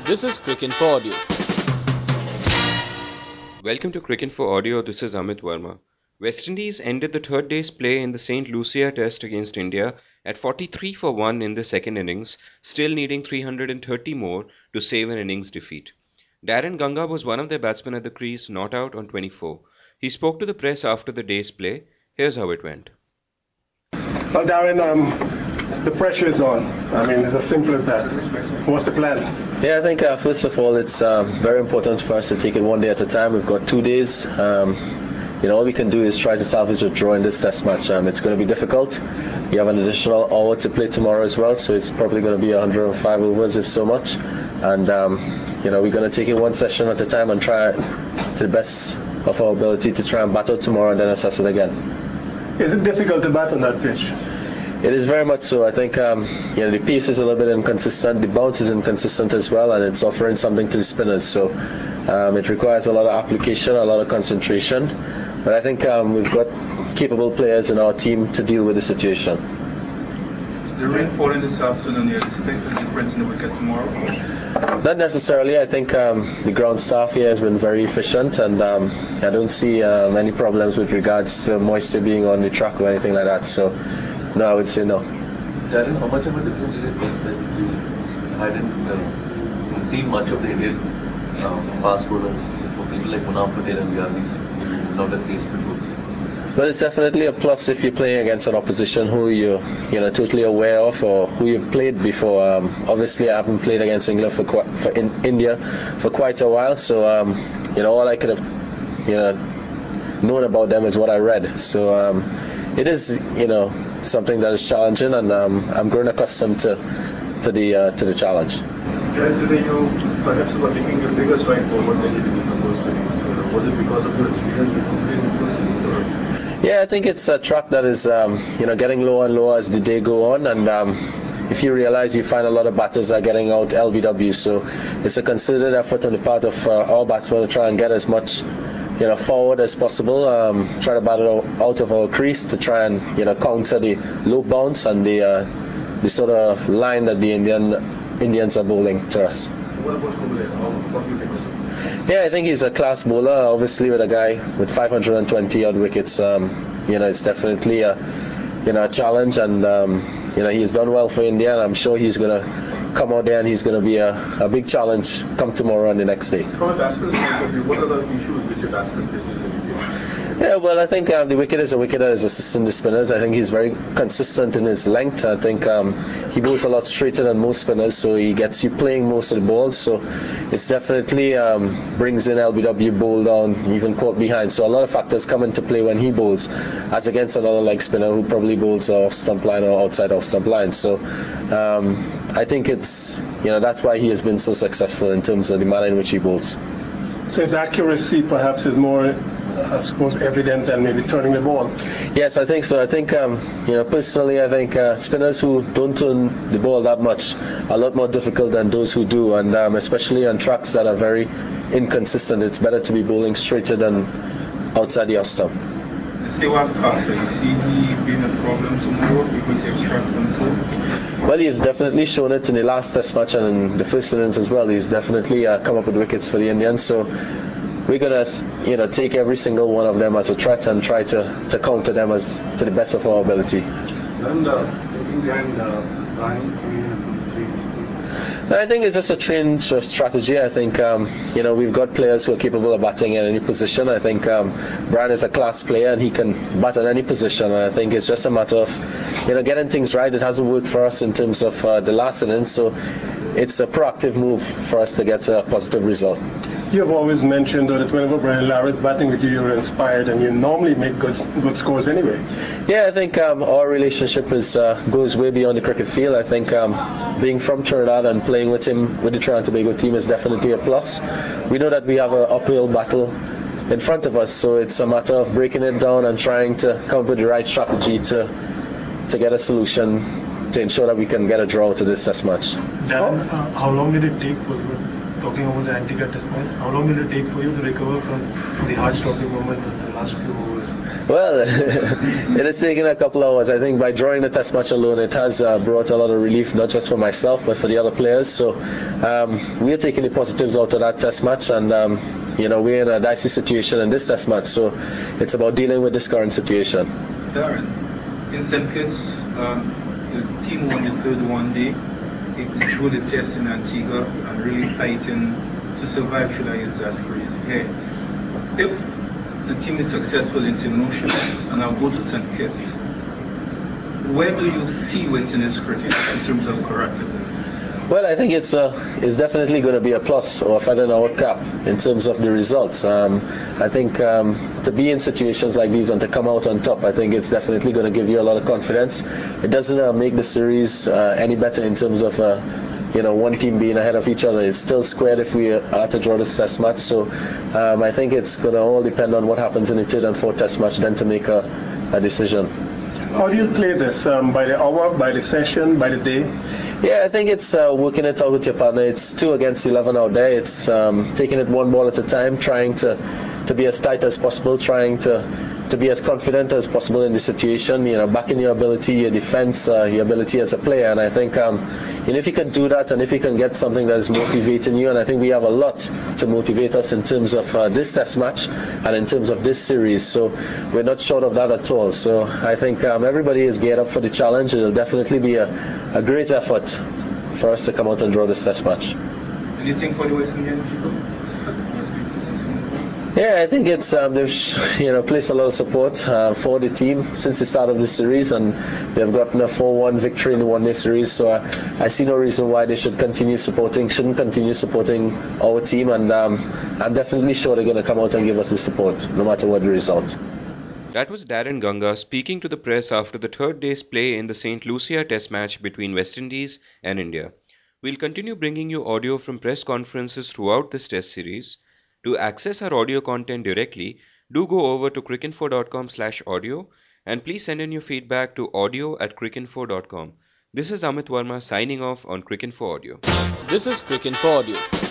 This is Cricket for Audio. Welcome to Cricket for Audio. This is Amit Verma. West Indies ended the third day's play in the St. Lucia Test against India at 43 for 1 in the second innings, still needing 330 more to save an innings defeat. Darren Ganga was one of their batsmen at the crease, not out on 24. He spoke to the press after the day's play. Here's how it went. Well, Darren, the pressure is on. I mean, it's as simple as that. What's the plan? Yeah, I think first of all, it's very important for us to take it one day at a time. We've got 2 days. All we can do is try to salvage a draw in this test match. It's going to be difficult. We have an additional hour to play tomorrow as well, so it's probably going to be 105 overs, if so much. And we're going to take it one session at a time and try to the best of our ability to try and battle tomorrow and then assess it again. Is it difficult to bat on that pitch? It is very much so. I think the pace is a little bit inconsistent, the bounce is inconsistent as well, and it's offering something to the spinners. So it requires a lot of application, a lot of concentration. But I think we've got capable players in our team to deal with the situation. The rain falling this afternoon, you expect a difference in the wicket tomorrow? Not necessarily. I think the ground staff here has been very efficient, and I don't see any problems with regards to moisture being on the track or anything like that. So, no, I would say no. Darren, how much of a difference did it make that you hadn't seen much of the Indian fast bowlers for people like Munaf Patel and Viyanis who not at least before? But it's definitely a plus if you're playing against an opposition who you're totally aware of or who you've played before. Obviously, I haven't played against England in India for quite a while, so all I could have known about them is what I read. So it is something that is challenging, and I'm growing accustomed to the challenge. Today you perhaps were taking a bigger stride forward than you did in the first innings. Was it because of your experience with in the first innings? Yeah, I think it's a track that is getting lower and lower as the day go on, and if you realize, you find a lot of batters are getting out LBW, so it's a considered effort on the part of our batsmen to try and get as much forward as possible, try to battle out of our crease to try and counter the low bounce and the sort of line that the Indians are bowling to us. What about Kumble? What do you think of him? Yeah, I think he's a class bowler. Obviously, with a guy with 520 odd wickets, it's definitely a challenge, and he's done well for India, and I'm sure he's going to come out there and he's going to be a big challenge come tomorrow and the next day. From a batsman's point of view, what are the issues which a batsman faces in India? Yeah, well, I think the wicket is a wicket that is assisting the spinners. I think he's very consistent in his length. I think he bowls a lot straighter than most spinners, so he gets you playing most of the balls. So it's definitely brings in LBW bowl down, even caught behind. So a lot of factors come into play when he bowls, as against another leg spinner who probably bowls off stump line or outside off stump line. So I think it's that's why he has been so successful in terms of the manner in which he bowls. So his accuracy perhaps is more, I suppose, evident than maybe turning the ball. Yes, I think so. I think, personally, I think spinners who don't turn the ball that much are a lot more difficult than those who do, and especially on tracks that are very inconsistent, it's better to be bowling straighter than outside the off stump. The Sehwag counter, you see he being a problem tomorrow because he extracts something? Well, he's definitely shown it in the last test match and in the first innings as well. He's definitely come up with wickets for the Indians, so we're going to take every single one of them as a threat and try to counter them to the best of our ability. I think it's just a change of strategy. I think we've got players who are capable of batting in any position. I think Brian is a class player and he can bat in any position. And I think it's just a matter of getting things right. It hasn't worked for us in terms of the last innings, so it's a proactive move for us to get a positive result. You have always mentioned that whenever Brian Lara is batting with you, you're inspired, and you normally make good scores anyway. Yeah, I think our relationship goes way beyond the cricket field. I think being from Trinidad and playing with him with the Trinidad and Tobago team is definitely a plus. We know that we have an uphill battle in front of us, so it's a matter of breaking it down and trying to come up with the right strategy to get a solution to ensure that we can get a draw to this test match. Darren, how long did it take for you talking about the Antigua Test match. How long will it take for you to recover from the heart-stopping moment in the last few overs? Well, it has taken a couple of hours. I think by drawing the test match alone, it has brought a lot of relief, not just for myself, but for the other players. So we are taking the positives out of that test match, and we're in a dicey situation in this test match. So it's about dealing with this current situation. Darren, in St. Kitts, the team won the third one day. It controlled the test in Antigua and really fighting to survive, should I use that phrase here. If the team is successful in St. Lucia and I'll go to St. Kitts, where do you see West Indies cricket in terms of character? Well, I think it's definitely going to be a plus or a feather in our cap in terms of the results. I think to be in situations like these and to come out on top, I think it's definitely going to give you a lot of confidence. It doesn't make the series any better in terms of one team being ahead of each other. It's still squared if we are to draw this test match. So I think it's going to all depend on what happens in the third and fourth test match then to make a decision. How do you play this? By the hour, by the session, by the day? Yeah, I think it's working it out with your partner. It's 2 against 11 out there. It's taking it one ball at a time, trying to be as tight as possible, trying to be as confident as possible in the situation, backing your ability, your defense, your ability as a player. And I think if you can do that and if you can get something that is motivating you, and I think we have a lot to motivate us in terms of this test match and in terms of this series. So we're not short of that at all. So I think everybody is geared up for the challenge. It'll definitely be a great effort for us to come out and draw this test match. Anything for the West Indian people? Yeah, I think it's they've placed a lot of support for the team since the start of the series, and they've gotten a 4-1 victory in the one-day series. So I see no reason why they shouldn't continue supporting our team, and I'm definitely sure they're going to come out and give us the support, no matter what the result. That was Darren Ganga speaking to the press after the third day's play in the St. Lucia Test match between West Indies and India. We'll continue bringing you audio from press conferences throughout this Test series. To access our audio content directly, do go over to cricinfo.com/audio and please send in your feedback to audio@cricinfo.com. This is Amit Verma signing off on Cricinfo Audio. This is Cricinfo Audio.